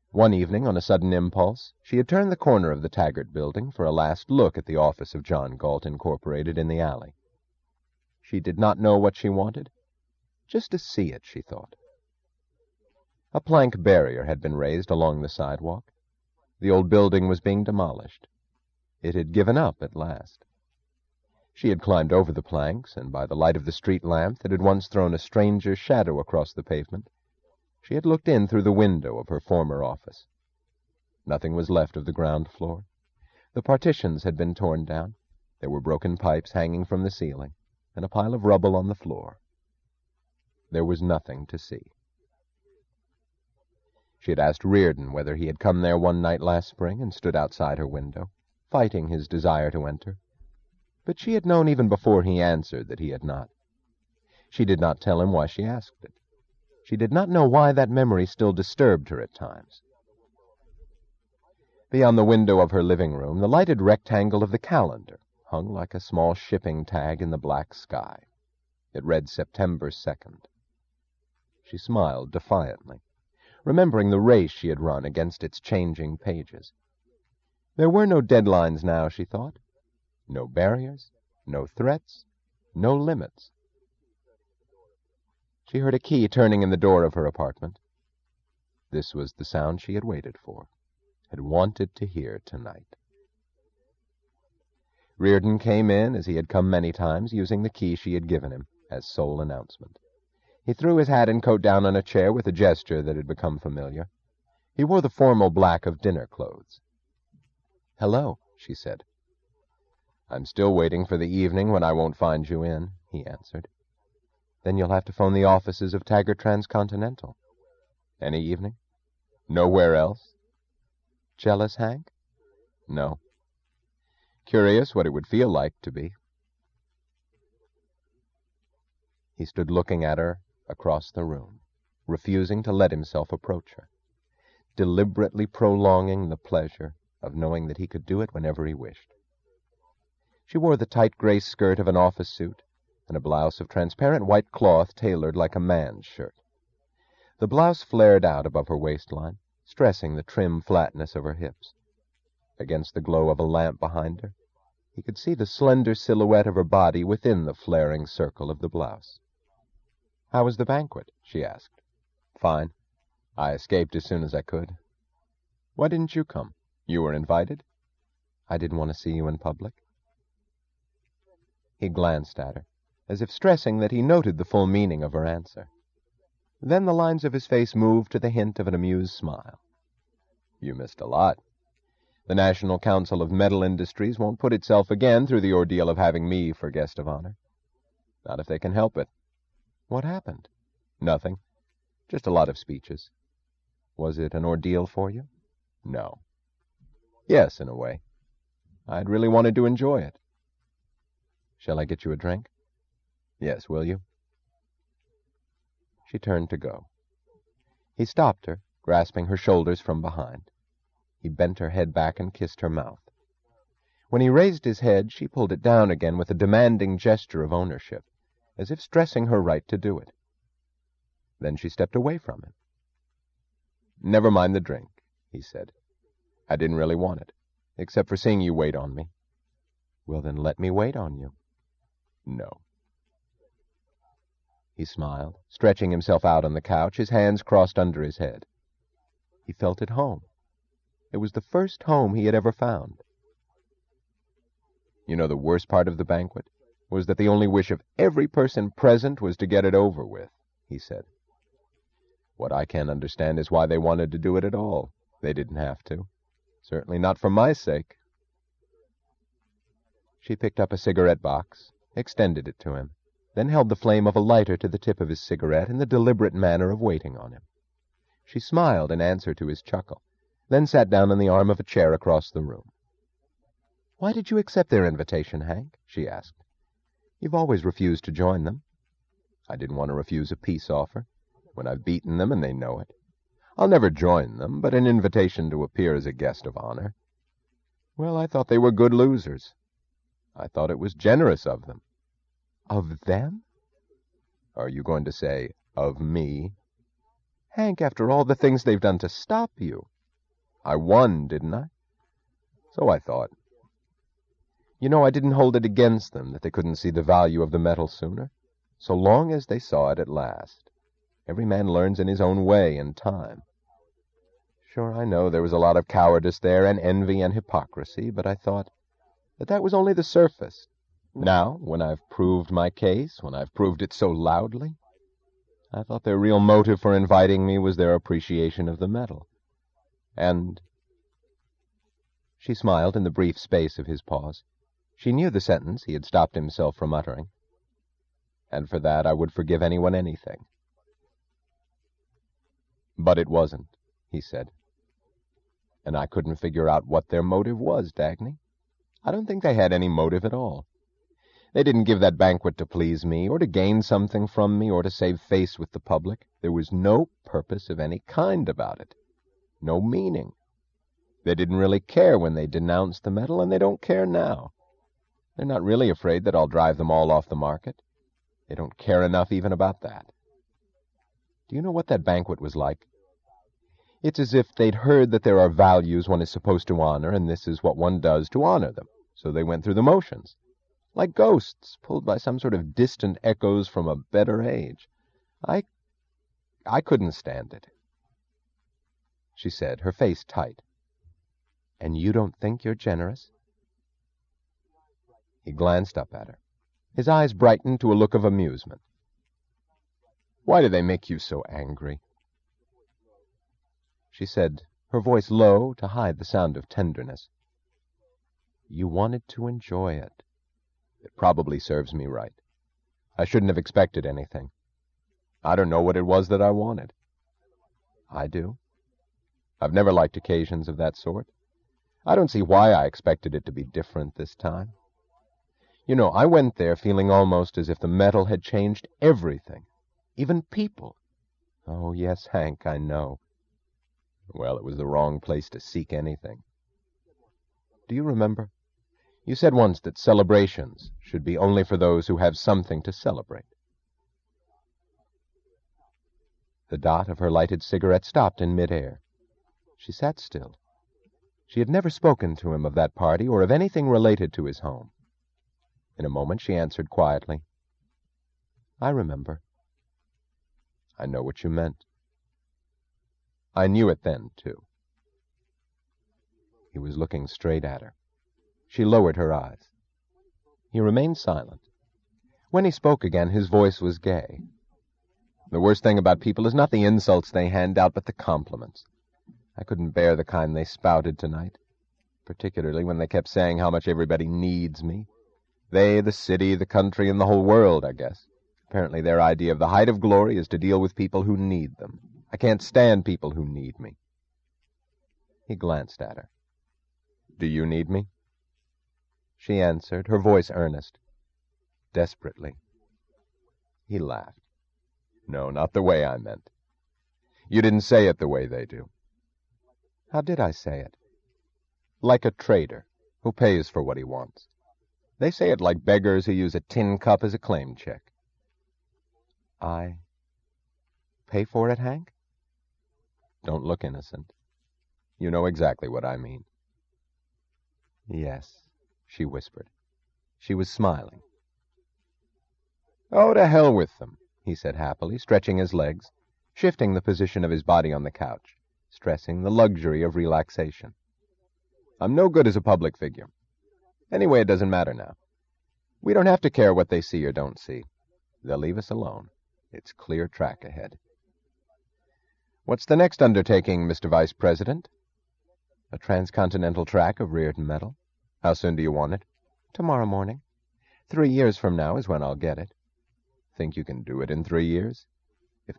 One evening, on a sudden impulse, she had turned the corner of the Taggart Building for a last look at the office of John Galt, Incorporated, in the alley. She did not know what she wanted. Just to see it, she thought. A plank barrier had been raised along the sidewalk. The old building was being demolished. It had given up at last. She had climbed over the planks, and by the light of the street lamp that had once thrown a stranger shadow across the pavement, she had looked in through the window of her former office. Nothing was left of the ground floor. The partitions had been torn down. There were broken pipes hanging from the ceiling, and a pile of rubble on the floor. There was nothing to see. She had asked Reardon whether he had come there one night last spring and stood outside her window, fighting his desire to enter. But she had known even before he answered that he had not. She did not tell him why she asked it. She did not know why that memory still disturbed her at times. Beyond the window of her living room, the lighted rectangle of the calendar hung like a small shipping tag in the black sky. It read September 2nd. She smiled defiantly, remembering the race she had run against its changing pages. There were no deadlines now, she thought. No barriers, no threats, no limits. She heard a key turning in the door of her apartment. This was the sound she had waited for, had wanted to hear tonight. Reardon came in, as he had come many times, using the key she had given him as sole announcement. He threw his hat and coat down on a chair with a gesture that had become familiar. He wore the formal black of dinner clothes. "Hello," she said. "I'm still waiting for the evening when I won't find you in," he answered. "Then you'll have to phone the offices of Taggart Transcontinental." "Any evening? Nowhere else?" "Jealous, Hank?" "No. Curious what it would feel like to be." He stood looking at her across the room, refusing to let himself approach her, deliberately prolonging the pleasure of knowing that he could do it whenever he wished. She wore the tight gray skirt of an office suit and a blouse of transparent white cloth tailored like a man's shirt. The blouse flared out above her waistline, stressing the trim flatness of her hips. Against the glow of a lamp behind her, he could see the slender silhouette of her body within the flaring circle of the blouse. "How was the banquet?" she asked. "Fine. I escaped as soon as I could." "Why didn't you come? You were invited?" "I didn't want to see you in public." He glanced at her, as if stressing that he noted the full meaning of her answer. Then the lines of his face moved to the hint of an amused smile. "You missed a lot. The National Council of Metal Industries won't put itself again through the ordeal of having me for guest of honor. Not if they can help it." "What happened?" "Nothing. Just a lot of speeches." "Was it an ordeal for you?" "No." "Yes, in a way. I'd really wanted to enjoy it." "Shall I get you a drink?" "Yes, will you?" She turned to go. He stopped her, grasping her shoulders from behind. He bent her head back and kissed her mouth. When he raised his head, she pulled it down again with a demanding gesture of ownership, as if stressing her right to do it. Then she stepped away from him. "Never mind the drink," he said. "I didn't really want it, except for seeing you wait on me." "Well, then let me wait on you." "No." He smiled, stretching himself out on the couch, his hands crossed under his head. He felt at home. It was the first home he had ever found. "You know, the worst part of the banquet was that the only wish of every person present was to get it over with," he said. "What I can't understand is why they wanted to do it at all. They didn't have to. Certainly not for my sake." She picked up a cigarette box, extended it to him, then held the flame of a lighter to the tip of his cigarette in the deliberate manner of waiting on him. She smiled in answer to his chuckle, then sat down on the arm of a chair across the room. "Why did you accept their invitation, Hank?" she asked. "You've always refused to join them." "I didn't want to refuse a peace offer, when I've beaten them and they know it. I'll never join them, but an invitation to appear as a guest of honor. Well, I thought they were good losers. I thought it was generous of them." "Of them?" "Are you going to say, of me?" "Hank, after all the things they've done to stop you." I won, didn't I? So I thought. You know, I didn't hold it against them that they couldn't see the value of the metal sooner, so long as they saw it at last. Every man learns in his own way in time. Sure, I know there was a lot of cowardice there, and envy and hypocrisy, but I thought that was only the surface. Now, when I've proved my case, when I've proved it so loudly, I thought their real motive for inviting me was their appreciation of the metal. And... She smiled in the brief space of his pause. She knew the sentence he had stopped himself from uttering. And for that I would forgive anyone anything. But it wasn't, he said. And I couldn't figure out what their motive was, Dagny. I don't think they had any motive at all. They didn't give that banquet to please me, or to gain something from me, or to save face with the public. There was no purpose of any kind about it. No meaning. They didn't really care when they denounced the metal, and they don't care now. They're not really afraid that I'll drive them all off the market. They don't care enough even about that. Do you know what that banquet was like? It's as if they'd heard that there are values one is supposed to honor, and this is what one does to honor them. So they went through the motions, like ghosts pulled by some sort of distant echoes from a better age. I couldn't stand it, she said, her face tight. And you don't think you're generous? He glanced up at her. His eyes brightened to a look of amusement. Why do they make you so angry? She said, her voice low to hide the sound of tenderness. You wanted to enjoy it. It probably serves me right. I shouldn't have expected anything. I don't know what it was that I wanted. I do. I've never liked occasions of that sort. I don't see why I expected it to be different this time. You know, I went there feeling almost as if the metal had changed everything, even people. Oh, yes, Hank, I know. Well, it was the wrong place to seek anything. Do you remember? You said once that celebrations should be only for those who have something to celebrate. The dot of her lighted cigarette stopped in midair. She sat still. She had never spoken to him of that party or of anything related to his home. In a moment she answered quietly, I remember. I know what you meant. I knew it then, too. He was looking straight at her. She lowered her eyes. He remained silent. When he spoke again, his voice was gay. The worst thing about people is not the insults they hand out, but the compliments. I couldn't bear the kind they spouted tonight, particularly when they kept saying how much everybody needs me. They, the city, the country, and the whole world, I guess. Apparently their idea of the height of glory is to deal with people who need them. I can't stand people who need me. He glanced at her. Do you need me? She answered, her voice earnest. Desperately. He laughed. No, not the way I meant. You didn't say it the way they do. How did I say it? Like a trader who pays for what he wants. They say it like beggars who use a tin cup as a claim check. I pay for it, Hank? Don't look innocent. You know exactly what I mean. Yes, she whispered. She was smiling. Oh, to hell with them, he said happily, stretching his legs, shifting the position of his body on the couch, stressing the luxury of relaxation. I'm no good as a public figure. Anyway, it doesn't matter now. We don't have to care what they see or don't see. They'll leave us alone. It's clear track ahead. What's the next undertaking, Mr. Vice President? A transcontinental track of Reardon metal. How soon do you want it? Tomorrow morning. 3 years from now is when I'll get it. Think you can do it in 3 years? If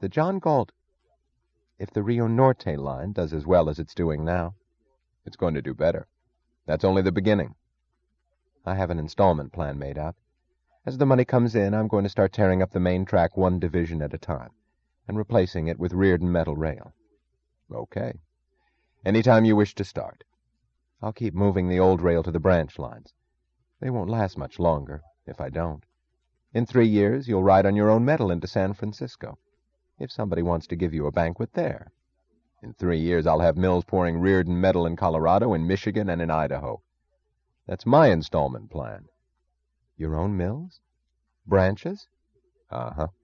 the Rio Norte line does as well as it's doing now, it's going to do better. That's only the beginning. I have an installment plan made out. As the money comes in, I'm going to start tearing up the main track 1 division at a time and replacing it with Reardon metal rail. Okay. Any time you wish to start. I'll keep moving the old rail to the branch lines. They won't last much longer, if I don't. In 3 years, you'll ride on your own metal into San Francisco, if somebody wants to give you a banquet there. In 3 years, I'll have mills pouring Reardon metal in Colorado, in Michigan, and in Idaho. That's my installment plan. Your own mills? Branches? Uh-huh.